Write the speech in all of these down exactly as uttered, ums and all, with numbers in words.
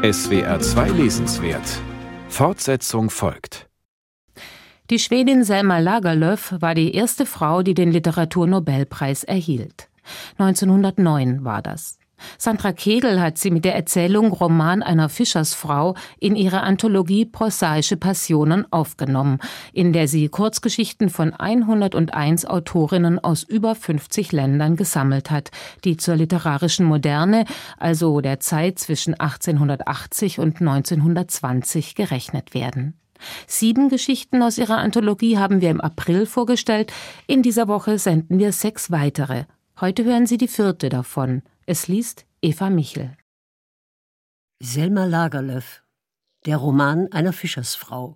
S W R zwei Lesenswert. Fortsetzung folgt. Die Schwedin Selma Lagerlöf war die erste Frau, die den Literaturnobelpreis erhielt. neunzehnhundertneun war das. Sandra Kegel hat sie mit der Erzählung Roman einer Fischersfrau in ihre Anthologie Prosaische Passionen aufgenommen, in der sie Kurzgeschichten von hunderteins Autorinnen aus über fünfzig Ländern gesammelt hat, die zur literarischen Moderne, also der Zeit zwischen achtzehnhundertachtzig und neunzehnhundertzwanzig, gerechnet werden. Sieben Geschichten aus ihrer Anthologie haben wir im April vorgestellt. In dieser Woche senden wir sechs weitere. Heute hören Sie die vierte davon. Es liest Eva Michel. Selma Lagerlöf, der Roman einer Fischersfrau.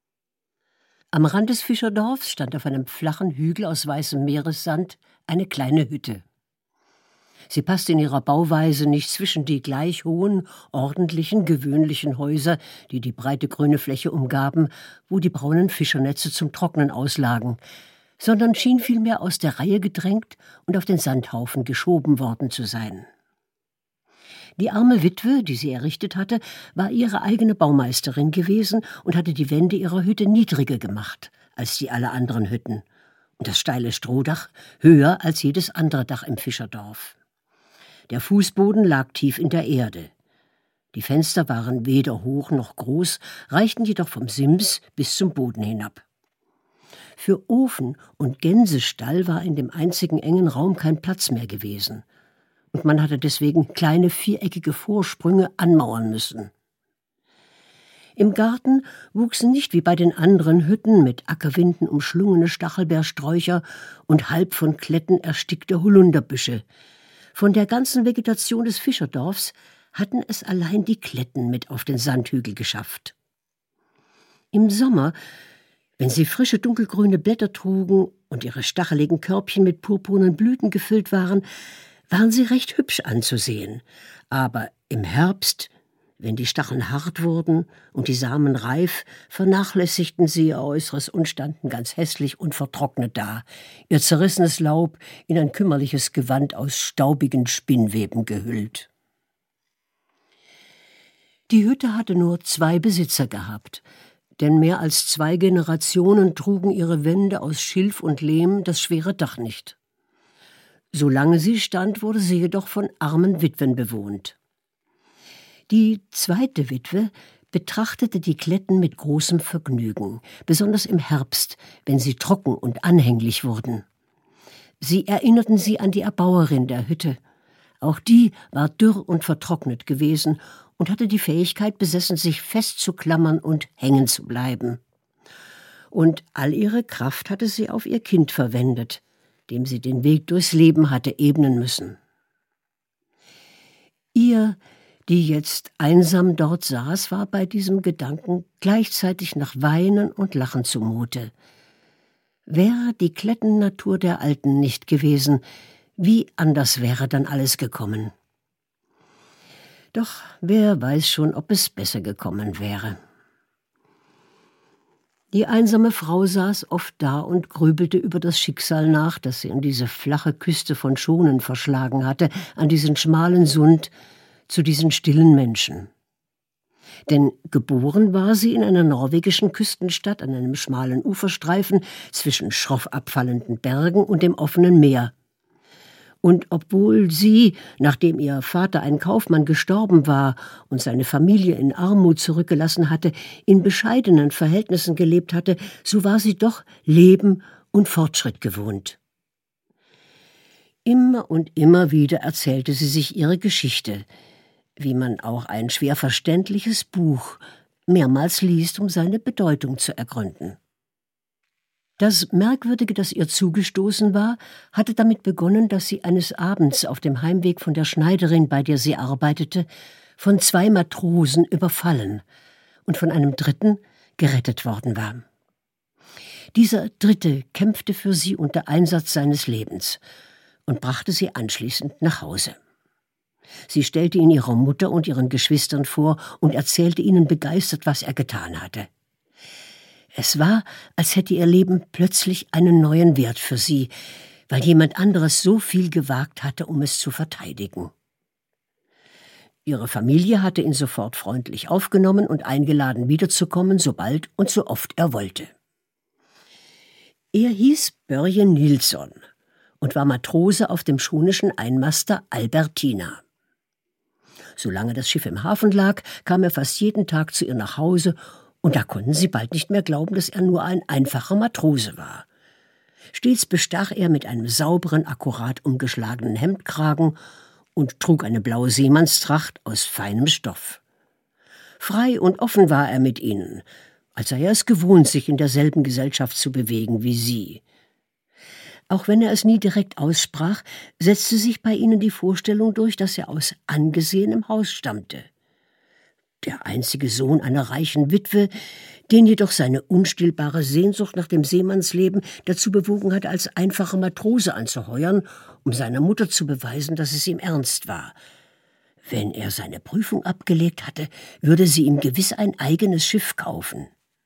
Am Rand des Fischerdorfs stand auf einem flachen Hügel aus weißem Meeressand eine kleine Hütte. Sie passte in ihrer Bauweise nicht zwischen die gleich hohen, ordentlichen, gewöhnlichen Häuser, die die breite grüne Fläche umgaben, wo die braunen Fischernetze zum Trocknen auslagen, sondern schien vielmehr aus der Reihe gedrängt und auf den Sandhaufen geschoben worden zu sein. Die arme Witwe, die sie errichtet hatte, war ihre eigene Baumeisterin gewesen und hatte die Wände ihrer Hütte niedriger gemacht als die aller anderen Hütten und das steile Strohdach höher als jedes andere Dach im Fischerdorf. Der Fußboden lag tief in der Erde. Die Fenster waren weder hoch noch groß, reichten jedoch vom Sims bis zum Boden hinab. Für Ofen und Gänsestall war in dem einzigen engen Raum kein Platz mehr gewesen, und man hatte deswegen kleine viereckige Vorsprünge anmauern müssen. Im Garten wuchsen nicht wie bei den anderen Hütten mit Ackerwinden umschlungene Stachelbeersträucher und halb von Kletten erstickte Holunderbüsche. Von der ganzen Vegetation des Fischerdorfs hatten es allein die Kletten mit auf den Sandhügel geschafft. Im Sommer, wenn sie frische dunkelgrüne Blätter trugen und ihre stacheligen Körbchen mit purpurnen Blüten gefüllt waren, waren sie recht hübsch anzusehen. Aber im Herbst, wenn die Stacheln hart wurden und die Samen reif, vernachlässigten sie ihr Äußeres und standen ganz hässlich und vertrocknet da, ihr zerrissenes Laub in ein kümmerliches Gewand aus staubigen Spinnweben gehüllt. Die Hütte hatte nur zwei Besitzer gehabt, denn mehr als zwei Generationen trugen ihre Wände aus Schilf und Lehm das schwere Dach nicht. Solange sie stand, wurde sie jedoch von armen Witwen bewohnt. Die zweite Witwe betrachtete die Kletten mit großem Vergnügen, besonders im Herbst, wenn sie trocken und anhänglich wurden. Sie erinnerten sie an die Erbauerin der Hütte. Auch die war dürr und vertrocknet gewesen und hatte die Fähigkeit besessen, sich festzuklammern und hängen zu bleiben. Und all ihre Kraft hatte sie auf ihr Kind verwendet, dem sie den Weg durchs Leben hatte ebnen müssen. Ihr, die jetzt einsam dort saß, war bei diesem Gedanken gleichzeitig nach Weinen und Lachen zumute. Wäre die Klettennatur der Alten nicht gewesen, wie anders wäre dann alles gekommen. Doch wer weiß schon, ob es besser gekommen wäre. Die einsame Frau saß oft da und grübelte über das Schicksal nach, das sie an diese flache Küste von Schonen verschlagen hatte, an diesen schmalen Sund, zu diesen stillen Menschen. Denn geboren war sie in einer norwegischen Küstenstadt an einem schmalen Uferstreifen zwischen schroff abfallenden Bergen und dem offenen Meer. Und obwohl sie, nachdem ihr Vater ein Kaufmann gestorben war und seine Familie in Armut zurückgelassen hatte, in bescheidenen Verhältnissen gelebt hatte, so war sie doch Leben und Fortschritt gewohnt. Immer und immer wieder erzählte sie sich ihre Geschichte, wie man auch ein schwer verständliches Buch mehrmals liest, um seine Bedeutung zu ergründen. Das Merkwürdige, das ihr zugestoßen war, hatte damit begonnen, dass sie eines Abends auf dem Heimweg von der Schneiderin, bei der sie arbeitete, von zwei Matrosen überfallen und von einem dritten gerettet worden war. Dieser Dritte kämpfte für sie unter Einsatz seines Lebens und brachte sie anschließend nach Hause. Sie stellte ihn ihrer Mutter und ihren Geschwistern vor und erzählte ihnen begeistert, was er getan hatte. Es war, als hätte ihr Leben plötzlich einen neuen Wert für sie, weil jemand anderes so viel gewagt hatte, um es zu verteidigen. Ihre Familie hatte ihn sofort freundlich aufgenommen und eingeladen, wiederzukommen, sobald und so oft er wollte. Er hieß Börje Nilsson und war Matrose auf dem schonischen Einmaster Albertina. Solange das Schiff im Hafen lag, kam er fast jeden Tag zu ihr nach Hause, und da konnten sie bald nicht mehr glauben, dass er nur ein einfacher Matrose war. Stets bestach er mit einem sauberen, akkurat umgeschlagenen Hemdkragen und trug eine blaue Seemannstracht aus feinem Stoff. Frei und offen war er mit ihnen, als sei er es gewohnt, sich in derselben Gesellschaft zu bewegen wie sie. Auch wenn er es nie direkt aussprach, setzte sich bei ihnen die Vorstellung durch, dass er aus angesehenem Haus stammte. Der einzige Sohn einer reichen Witwe, den jedoch seine unstillbare Sehnsucht nach dem Seemannsleben dazu bewogen hatte, als einfacher Matrose anzuheuern, um seiner Mutter zu beweisen, dass es ihm ernst war. Wenn er seine Prüfung abgelegt hatte, würde sie ihm gewiss ein eigenes Schiff kaufen.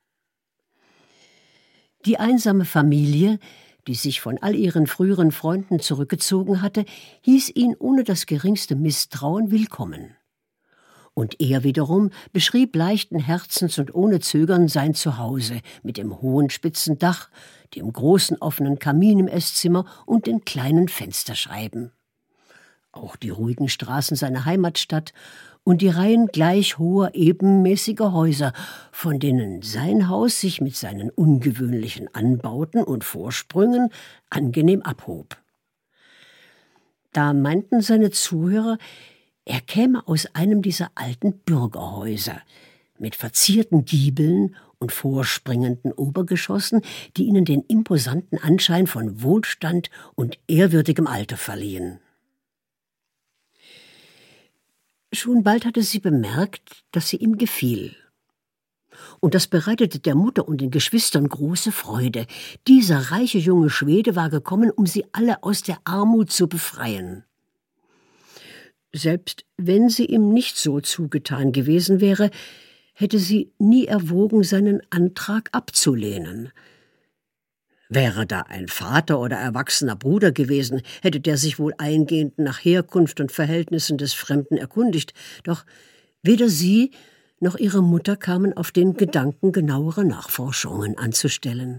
Die einsame Familie, die sich von all ihren früheren Freunden zurückgezogen hatte, hieß ihn ohne das geringste Misstrauen willkommen. Und er wiederum beschrieb leichten Herzens und ohne Zögern sein Zuhause mit dem hohen spitzen Dach, dem großen offenen Kamin im Esszimmer und den kleinen Fensterscheiben. Auch die ruhigen Straßen seiner Heimatstadt und die Reihen gleich hoher, ebenmäßiger Häuser, von denen sein Haus sich mit seinen ungewöhnlichen Anbauten und Vorsprüngen angenehm abhob. Da meinten seine Zuhörer, er käme aus einem dieser alten Bürgerhäuser mit verzierten Giebeln und vorspringenden Obergeschossen, die ihnen den imposanten Anschein von Wohlstand und ehrwürdigem Alter verliehen. Schon bald hatte sie bemerkt, dass sie ihm gefiel. Und das bereitete der Mutter und den Geschwistern große Freude. Dieser reiche junge Schwede war gekommen, um sie alle aus der Armut zu befreien. Selbst wenn sie ihm nicht so zugetan gewesen wäre, hätte sie nie erwogen, seinen Antrag abzulehnen. Wäre da ein Vater oder erwachsener Bruder gewesen, hätte der sich wohl eingehend nach Herkunft und Verhältnissen des Fremden erkundigt, doch weder sie noch ihre Mutter kamen auf den Gedanken, genauere Nachforschungen anzustellen.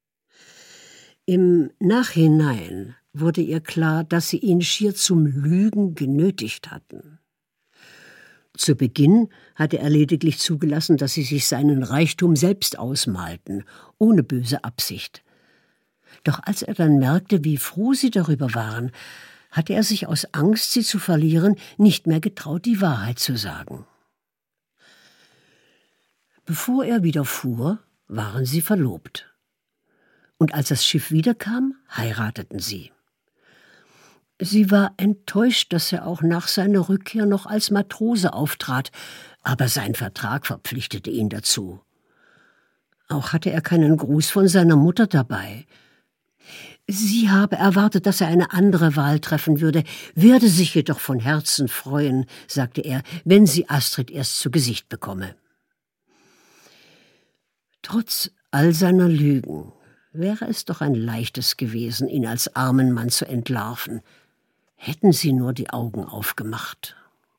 Im Nachhinein wurde ihr klar, dass sie ihn schier zum Lügen genötigt hatten. Zu Beginn hatte er lediglich zugelassen, dass sie sich seinen Reichtum selbst ausmalten, ohne böse Absicht. Doch als er dann merkte, wie froh sie darüber waren, hatte er sich aus Angst, sie zu verlieren, nicht mehr getraut, die Wahrheit zu sagen. Bevor er wieder fuhr, waren sie verlobt. Und als das Schiff wiederkam, heirateten sie. Sie war enttäuscht, dass er auch nach seiner Rückkehr noch als Matrose auftrat, aber sein Vertrag verpflichtete ihn dazu. Auch hatte er keinen Gruß von seiner Mutter dabei. Sie habe erwartet, dass er eine andere Wahl treffen würde, werde sich jedoch von Herzen freuen, sagte er, wenn sie Astrid erst zu Gesicht bekomme. Trotz all seiner Lügen wäre es doch ein leichtes gewesen, ihn als armen Mann zu entlarven. Hätten sie nur die Augen aufgemacht.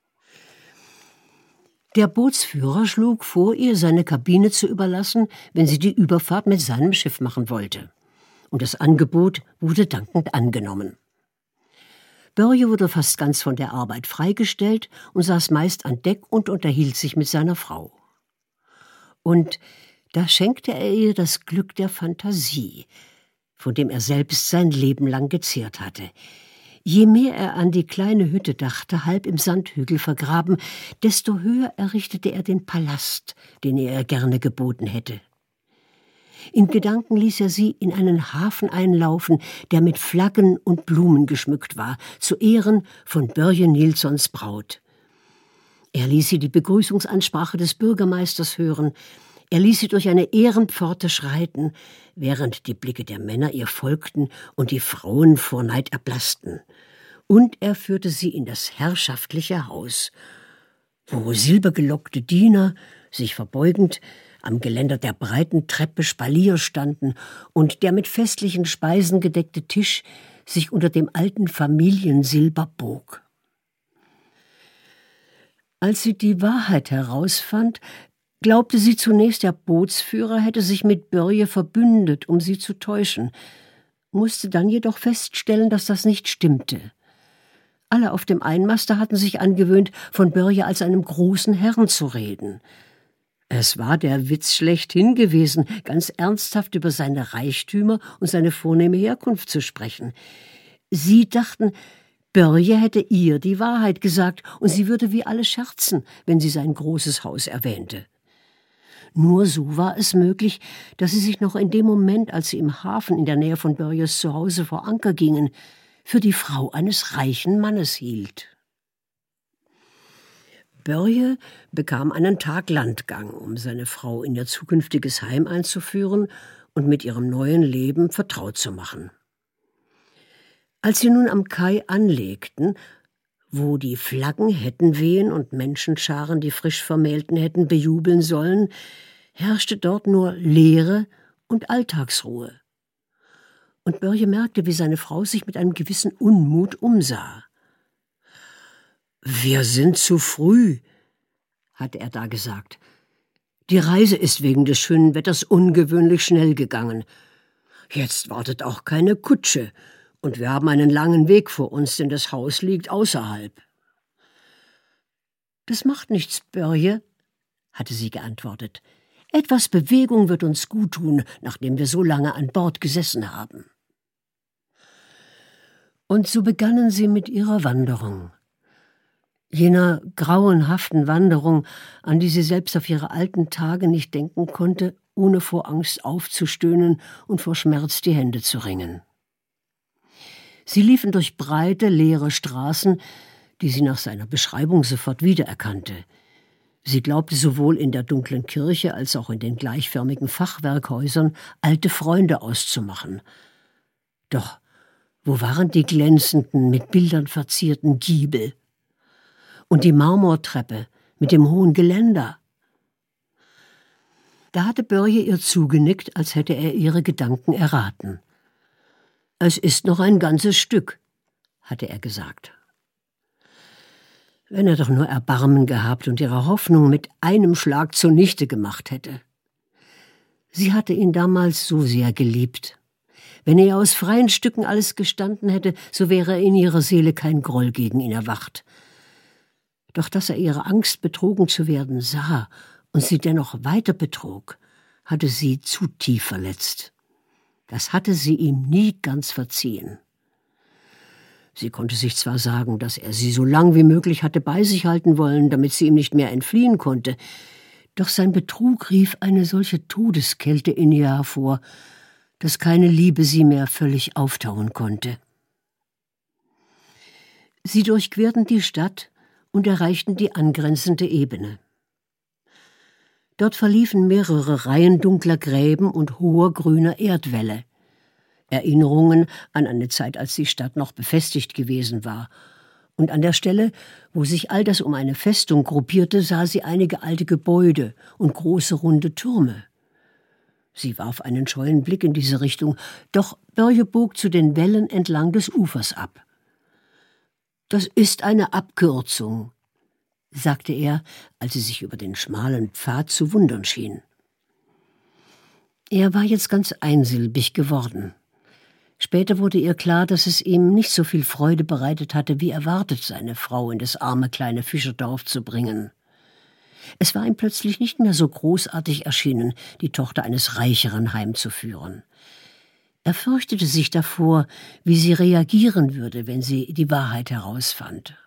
Der Bootsführer schlug vor, ihr seine Kabine zu überlassen, wenn sie die Überfahrt mit seinem Schiff machen wollte. Und das Angebot wurde dankend angenommen. Börje wurde fast ganz von der Arbeit freigestellt und saß meist an Deck und unterhielt sich mit seiner Frau. Und da schenkte er ihr das Glück der Fantasie, von dem er selbst sein Leben lang gezehrt hatte. Je mehr er an die kleine Hütte dachte, halb im Sandhügel vergraben, desto höher errichtete er den Palast, den er ihr gerne geboten hätte. In Gedanken ließ er sie in einen Hafen einlaufen, der mit Flaggen und Blumen geschmückt war, zu Ehren von Börje Nilssons Braut. Er ließ sie die Begrüßungsansprache des Bürgermeisters hören. Er ließ sie durch eine Ehrenpforte schreiten, während die Blicke der Männer ihr folgten und die Frauen vor Neid erblassten. Und er führte sie in das herrschaftliche Haus, wo silbergelockte Diener, sich verbeugend, am Geländer der breiten Treppe Spalier standen und der mit festlichen Speisen gedeckte Tisch sich unter dem alten Familiensilber bog. Als sie die Wahrheit herausfand, glaubte sie zunächst, der Bootsführer hätte sich mit Börje verbündet, um sie zu täuschen, musste dann jedoch feststellen, dass das nicht stimmte. Alle auf dem Einmaster hatten sich angewöhnt, von Börje als einem großen Herrn zu reden. Es war der Witz schlechthin gewesen, ganz ernsthaft über seine Reichtümer und seine vornehme Herkunft zu sprechen. Sie dachten, Börje hätte ihr die Wahrheit gesagt, und sie würde wie alle scherzen, wenn sie sein großes Haus erwähnte. Nur so war es möglich, dass sie sich noch in dem Moment, als sie im Hafen in der Nähe von Börjes Zuhause vor Anker gingen, für die Frau eines reichen Mannes hielt. Börje bekam einen Tag Landgang, um seine Frau in ihr zukünftiges Heim einzuführen und mit ihrem neuen Leben vertraut zu machen. Als sie nun am Kai anlegten, wo die Flaggen hätten wehen und Menschenscharen die frisch Vermählten hätten bejubeln sollen, herrschte dort nur Leere und Alltagsruhe. Und Börje merkte, wie seine Frau sich mit einem gewissen Unmut umsah. »Wir sind zu früh«, hatte er da gesagt. »Die Reise ist wegen des schönen Wetters ungewöhnlich schnell gegangen. Jetzt wartet auch keine Kutsche, und wir haben einen langen Weg vor uns, denn das Haus liegt außerhalb.« »Das macht nichts, Börje«, hatte sie geantwortet. »Etwas Bewegung wird uns gut tun, nachdem wir so lange an Bord gesessen haben.« Und so begannen sie mit ihrer Wanderung. Jener grauenhaften Wanderung, an die sie selbst auf ihre alten Tage nicht denken konnte, ohne vor Angst aufzustöhnen und vor Schmerz die Hände zu ringen. Sie liefen durch breite, leere Straßen, die sie nach seiner Beschreibung sofort wiedererkannte. Sie glaubte sowohl in der dunklen Kirche als auch in den gleichförmigen Fachwerkhäusern alte Freunde auszumachen. Doch wo waren die glänzenden, mit Bildern verzierten Giebel? Und die Marmortreppe mit dem hohen Geländer? Da hatte Börje ihr zugenickt, als hätte er ihre Gedanken erraten. »Es ist noch ein ganzes Stück«, hatte er gesagt. Wenn er doch nur Erbarmen gehabt und ihre Hoffnung mit einem Schlag zunichte gemacht hätte. Sie hatte ihn damals so sehr geliebt. Wenn er aus freien Stücken alles gestanden hätte, so wäre in ihrer Seele kein Groll gegen ihn erwacht. Doch dass er ihre Angst, betrogen zu werden, sah und sie dennoch weiter betrog, hatte sie zu tief verletzt. Das hatte sie ihm nie ganz verziehen. Sie konnte sich zwar sagen, dass er sie so lang wie möglich hatte bei sich halten wollen, damit sie ihm nicht mehr entfliehen konnte, doch sein Betrug rief eine solche Todeskälte in ihr hervor, dass keine Liebe sie mehr völlig auftauen konnte. Sie durchquerten die Stadt und erreichten die angrenzende Ebene. Dort verliefen mehrere Reihen dunkler Gräben und hoher grüner Erdwälle. Erinnerungen an eine Zeit, als die Stadt noch befestigt gewesen war. Und an der Stelle, wo sich all das um eine Festung gruppierte, sah sie einige alte Gebäude und große runde Türme. Sie warf einen scheuen Blick in diese Richtung, doch Börje bog zu den Wällen entlang des Ufers ab. »Das ist eine Abkürzung«, sagte er, als sie sich über den schmalen Pfad zu wundern schien. Er war jetzt ganz einsilbig geworden. Später wurde ihr klar, dass es ihm nicht so viel Freude bereitet hatte, wie erwartet, seine Frau in das arme kleine Fischerdorf zu bringen. Es war ihm plötzlich nicht mehr so großartig erschienen, die Tochter eines Reicheren heimzuführen. Er fürchtete sich davor, wie sie reagieren würde, wenn sie die Wahrheit herausfand.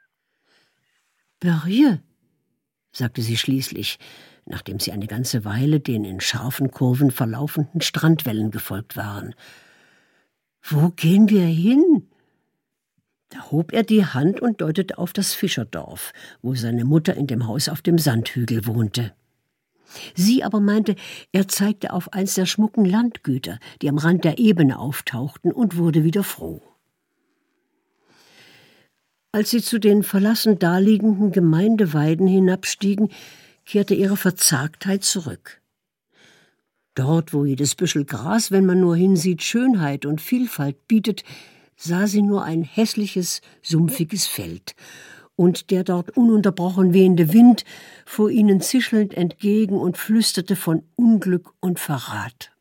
»Börje«, sagte sie schließlich, nachdem sie eine ganze Weile den in scharfen Kurven verlaufenden Strandwellen gefolgt waren. »Wo gehen wir hin?« Da hob er die Hand und deutete auf das Fischerdorf, wo seine Mutter in dem Haus auf dem Sandhügel wohnte. Sie aber meinte, er zeigte auf eins der schmucken Landgüter, die am Rand der Ebene auftauchten, und wurde wieder froh. Als sie zu den verlassen daliegenden Gemeindeweiden hinabstiegen, kehrte ihre Verzagtheit zurück. Dort, wo jedes Büschel Gras, wenn man nur hinsieht, Schönheit und Vielfalt bietet, sah sie nur ein hässliches, sumpfiges Feld, und der dort ununterbrochen wehende Wind fuhr ihnen zischelnd entgegen und flüsterte von Unglück und Verrat.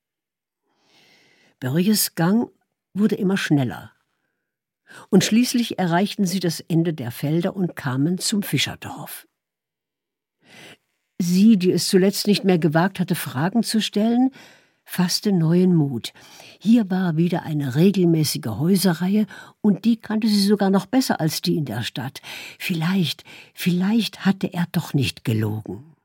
Börjes Gang wurde immer schneller, und schließlich erreichten sie das Ende der Felder und kamen zum Fischerdorf. Sie, die es zuletzt nicht mehr gewagt hatte, Fragen zu stellen, fasste neuen Mut. Hier war wieder eine regelmäßige Häuserreihe, und die kannte sie sogar noch besser als die in der Stadt. Vielleicht, vielleicht hatte er doch nicht gelogen.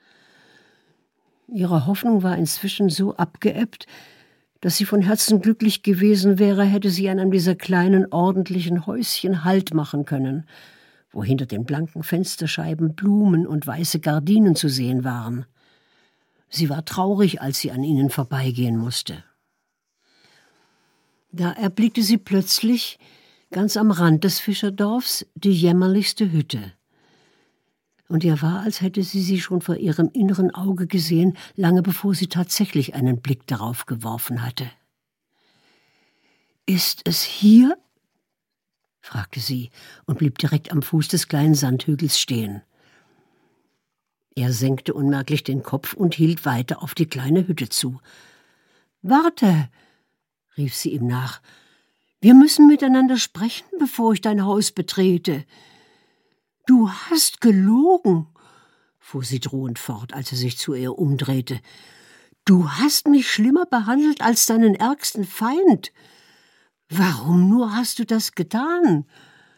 Ihre Hoffnung war inzwischen so abgeebbt, dass sie von Herzen glücklich gewesen wäre, hätte sie an einem dieser kleinen, ordentlichen Häuschen Halt machen können, wo hinter den blanken Fensterscheiben Blumen und weiße Gardinen zu sehen waren. Sie war traurig, als sie an ihnen vorbeigehen musste. Da erblickte sie plötzlich, ganz am Rand des Fischerdorfs, die jämmerlichste Hütte. Und ihr war, als hätte sie sie schon vor ihrem inneren Auge gesehen, lange bevor sie tatsächlich einen Blick darauf geworfen hatte. »Ist es hier?« fragte sie und blieb direkt am Fuß des kleinen Sandhügels stehen. Er senkte unmerklich den Kopf und hielt weiter auf die kleine Hütte zu. »Warte«, rief sie ihm nach, »wir müssen miteinander sprechen, bevor ich dein Haus betrete.« »Du hast gelogen«, fuhr sie drohend fort, als er sich zu ihr umdrehte. »Du hast mich schlimmer behandelt als deinen ärgsten Feind. Warum nur hast du das getan?«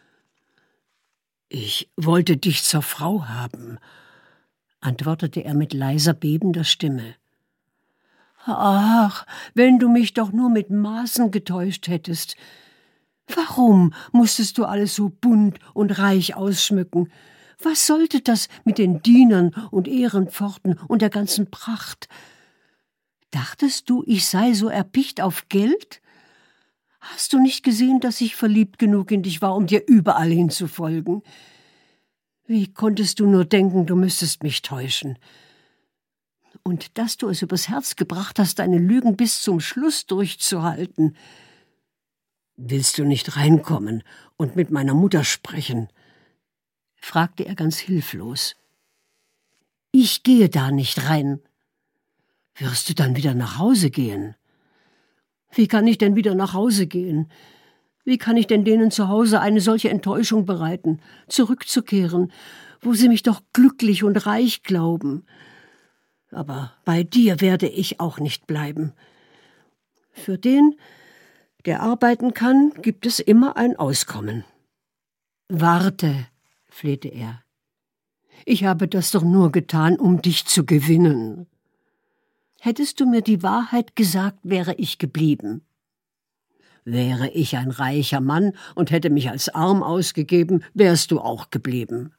»Ich wollte dich zur Frau haben«, antwortete er mit leiser, bebender Stimme. »Ach, wenn du mich doch nur mit Maßen getäuscht hättest. Warum musstest du alles so bunt und reich ausschmücken? Was sollte das mit den Dienern und Ehrenpforten und der ganzen Pracht? Dachtest du, ich sei so erpicht auf Geld? Hast du nicht gesehen, dass ich verliebt genug in dich war, um dir überall hinzufolgen? Wie konntest du nur denken, du müsstest mich täuschen? Und dass du es übers Herz gebracht hast, deine Lügen bis zum Schluss durchzuhalten. »Willst du nicht reinkommen und mit meiner Mutter sprechen?« fragte er ganz hilflos. »Ich gehe da nicht rein.« »Wirst du dann wieder nach Hause gehen?« »Wie kann ich denn wieder nach Hause gehen? Wie kann ich denn denen zu Hause eine solche Enttäuschung bereiten, zurückzukehren, wo sie mich doch glücklich und reich glauben? Aber bei dir werde ich auch nicht bleiben. Für den, der arbeiten kann, gibt es immer ein Auskommen.« »Warte«, flehte er. »Ich habe das doch nur getan, um dich zu gewinnen. Hättest du mir die Wahrheit gesagt, wäre ich geblieben. Wäre ich ein reicher Mann und hätte mich als arm ausgegeben, wärst du auch geblieben.«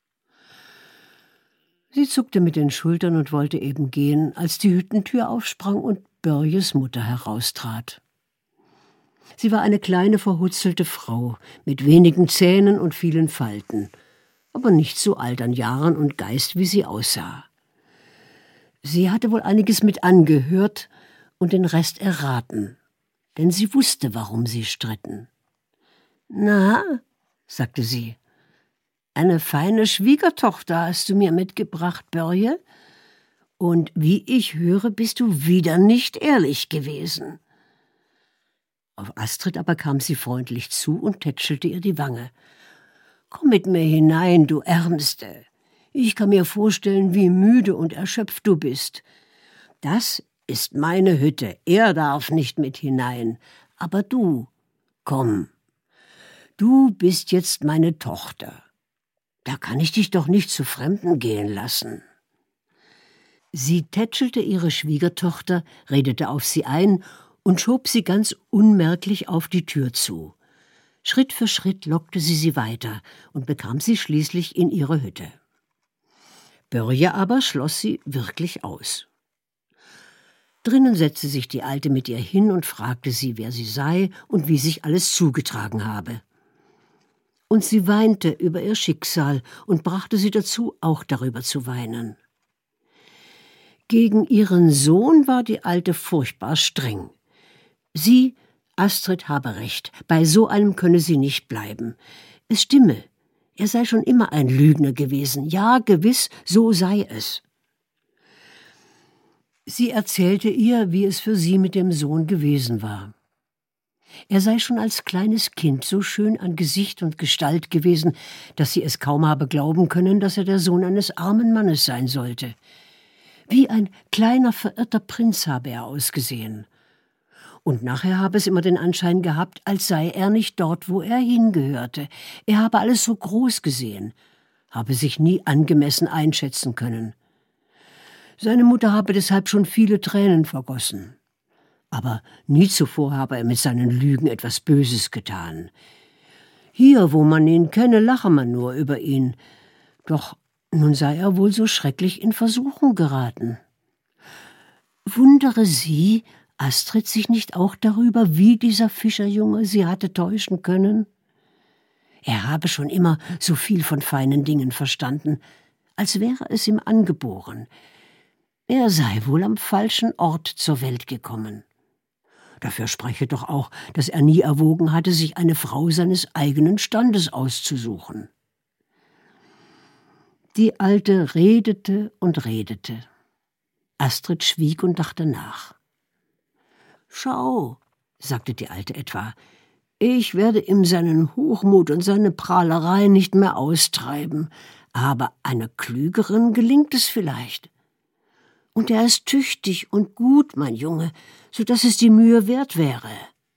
Sie zuckte mit den Schultern und wollte eben gehen, als die Hüttentür aufsprang und Börjes Mutter heraustrat. Sie war eine kleine, verhutzelte Frau mit wenigen Zähnen und vielen Falten, aber nicht so alt an Jahren und Geist, wie sie aussah. Sie hatte wohl einiges mit angehört und den Rest erraten, denn sie wusste, warum sie stritten. »Na«, sagte sie, »eine feine Schwiegertochter hast du mir mitgebracht, Börje. Und wie ich höre, bist du wieder nicht ehrlich gewesen.« Auf Astrid aber kam sie freundlich zu und tätschelte ihr die Wange. »Komm mit mir hinein, du Ärmste. Ich kann mir vorstellen, wie müde und erschöpft du bist. Das ist meine Hütte, er darf nicht mit hinein. Aber du, komm. Du bist jetzt meine Tochter. Da kann ich dich doch nicht zu Fremden gehen lassen.« Sie tätschelte ihre Schwiegertochter, redete auf sie ein und schob sie ganz unmerklich auf die Tür zu. Schritt für Schritt lockte sie sie weiter und bekam sie schließlich in ihre Hütte. Börje aber schloss sie wirklich aus. Drinnen setzte sich die Alte mit ihr hin und fragte sie, wer sie sei und wie sich alles zugetragen habe. Und sie weinte über ihr Schicksal und brachte sie dazu, auch darüber zu weinen. Gegen ihren Sohn war die Alte furchtbar streng. Sie, Astrid, habe recht, bei so einem könne sie nicht bleiben. Es stimme, Er sei schon immer ein Lügner gewesen. Ja, gewiss, so sei es. Sie erzählte ihr, wie es für sie mit dem Sohn gewesen war. Er sei schon als kleines Kind so schön an Gesicht und Gestalt gewesen, dass sie es kaum habe glauben können, dass er der Sohn eines armen Mannes sein sollte. Wie ein kleiner, verirrter Prinz habe er ausgesehen. Und nachher habe es immer den Anschein gehabt, als sei er nicht dort, wo er hingehörte. Er habe alles so groß gesehen, habe sich nie angemessen einschätzen können. Seine Mutter habe deshalb schon viele Tränen vergossen. Aber nie zuvor habe er mit seinen Lügen etwas Böses getan. Hier, wo man ihn kenne, lache man nur über ihn. Doch nun sei er wohl so schrecklich in Versuchung geraten. Wundere sie, Astrid, sich nicht auch darüber, wie dieser Fischerjunge sie hatte täuschen können? Er habe schon immer so viel von feinen Dingen verstanden, als wäre es ihm angeboren. Er sei wohl am falschen Ort zur Welt gekommen. Dafür spreche doch auch, dass er nie erwogen hatte, sich eine Frau seines eigenen Standes auszusuchen. Die Alte redete und redete. Astrid schwieg und dachte nach. »Schau«, sagte die Alte etwa, »ich werde ihm seinen Hochmut und seine Prahlerei nicht mehr austreiben, aber einer Klügeren gelingt es vielleicht. Und er ist tüchtig und gut, mein Junge, so dass es die Mühe wert wäre.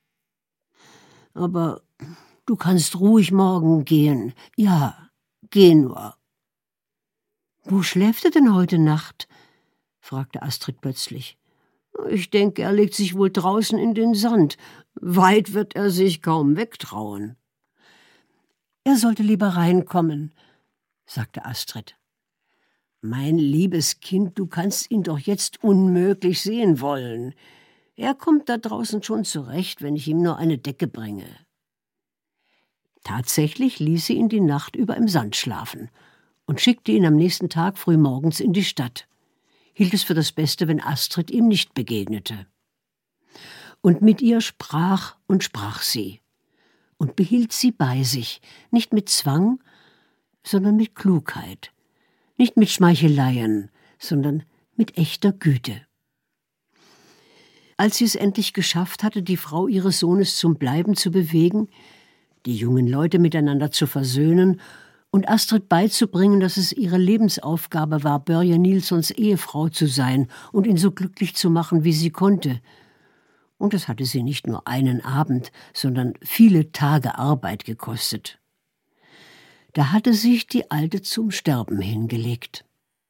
Aber du kannst ruhig morgen gehen. Ja, geh nur.« »Wo schläft er denn heute Nacht?« fragte Astrid plötzlich. »Ich denke, er legt sich wohl draußen in den Sand. Weit wird er sich kaum wegtrauen.« »Er sollte lieber reinkommen«, sagte Astrid. »Mein liebes Kind, du kannst ihn doch jetzt unmöglich sehen wollen. Er kommt da draußen schon zurecht, wenn ich ihm nur eine Decke bringe.« Tatsächlich ließ sie ihn die Nacht über im Sand schlafen und schickte ihn am nächsten Tag frühmorgens in die Stadt, hielt es für das Beste, wenn Astrid ihm nicht begegnete. Und mit ihr sprach und sprach sie und behielt sie bei sich, nicht mit Zwang, sondern mit Klugheit, nicht mit Schmeicheleien, sondern mit echter Güte. Als sie es endlich geschafft hatte, die Frau ihres Sohnes zum Bleiben zu bewegen, die jungen Leute miteinander zu versöhnen und Astrid beizubringen, dass es ihre Lebensaufgabe war, Börje Nilssons Ehefrau zu sein und ihn so glücklich zu machen, wie sie konnte. Und es hatte sie nicht nur einen Abend, sondern viele Tage Arbeit gekostet. Da hatte sich die Alte zum Sterben hingelegt.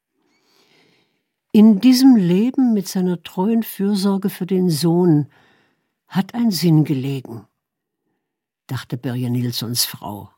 In diesem Leben mit seiner treuen Fürsorge für den Sohn hat ein Sinn gelegen, dachte Börje Nilssons Frau.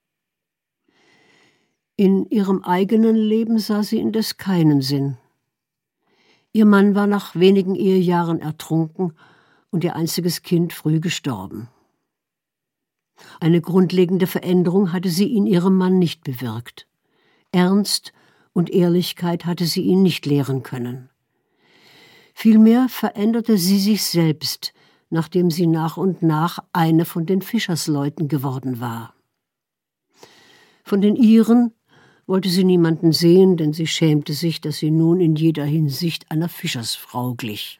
In ihrem eigenen Leben sah sie indes keinen Sinn. Ihr Mann war nach wenigen Ehejahren ertrunken und ihr einziges Kind früh gestorben. Eine grundlegende Veränderung hatte sie in ihrem Mann nicht bewirkt. Ernst und Ehrlichkeit hatte sie ihn nicht lehren können. Vielmehr veränderte sie sich selbst, nachdem sie nach und nach eine von den Fischersleuten geworden war. Von den ihren wollte sie niemanden sehen, denn sie schämte sich, dass sie nun in jeder Hinsicht einer Fischersfrau glich.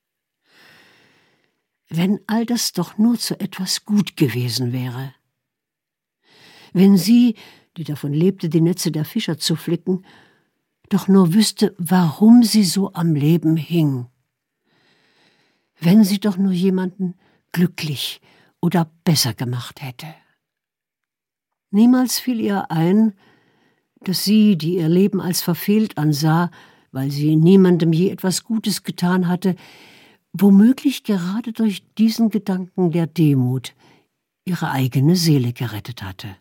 Wenn all das doch nur zu etwas gut gewesen wäre. Wenn sie, die davon lebte, die Netze der Fischer zu flicken, doch nur wüsste, warum sie so am Leben hing. Wenn sie doch nur jemanden glücklich oder besser gemacht hätte. Niemals fiel ihr ein, dass sie, die ihr Leben als verfehlt ansah, weil sie niemandem je etwas Gutes getan hatte, womöglich gerade durch diesen Gedanken der Demut ihre eigene Seele gerettet hatte.